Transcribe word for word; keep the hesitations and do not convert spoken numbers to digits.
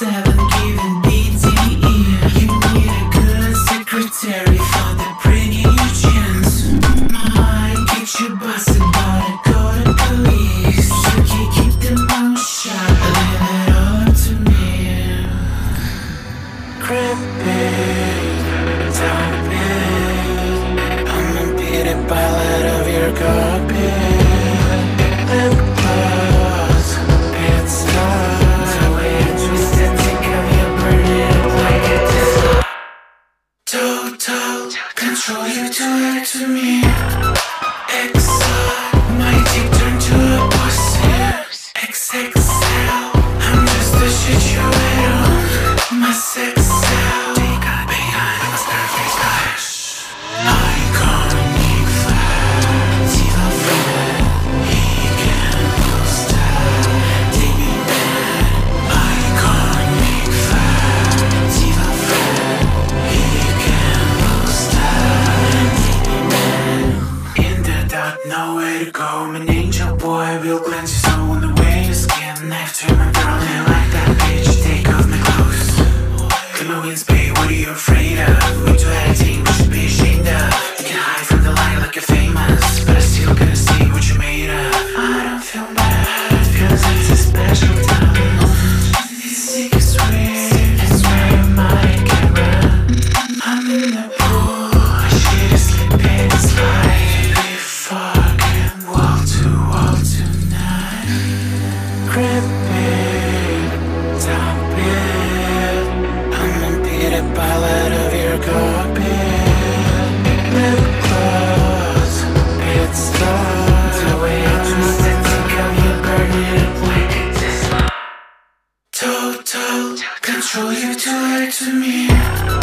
seven, giving B D E. You need a good secretary for the pretty jeans. Might get you busted, but I go to police. You can keep the mouth shut, leave it up to me. Creeping, topping, I'ma be the pilot of your cockpit. Lip gloss, pit stop, the way I twisted, think of you burning like a disc. Total control, you do it to me. Exile, my dick turned to a pussy. X X L, I'm just the shit you hate on. My sex cell, take a big eye, I'm a Scarface flash. Iconic flash, Diva friend, he can boost that. Take me back. Iconic flash, Diva friend, he can boost that. Take me back. In the dark, nowhere to go. I'm an angel boy, will cleanse your soul in the way your skin. Knife to my girl, and like that bitch, take off my clothes. Wins, babe, what are you afraid of? We do anything we should be ashamed of. You can hide from the light like you're famous, but I still gonna see what you're made of. I don't feel bad, it feels like it's a special time. This sick is weird, I swear I might get run. I'm in the pool, I shit is slipping, it's like we fucking wall to wall tonight. Creeping, topping, the pilot of your cockpit. Lip gloss, pit stop, the way I twisted, think of you burning like a disc. Total control, you do it to me.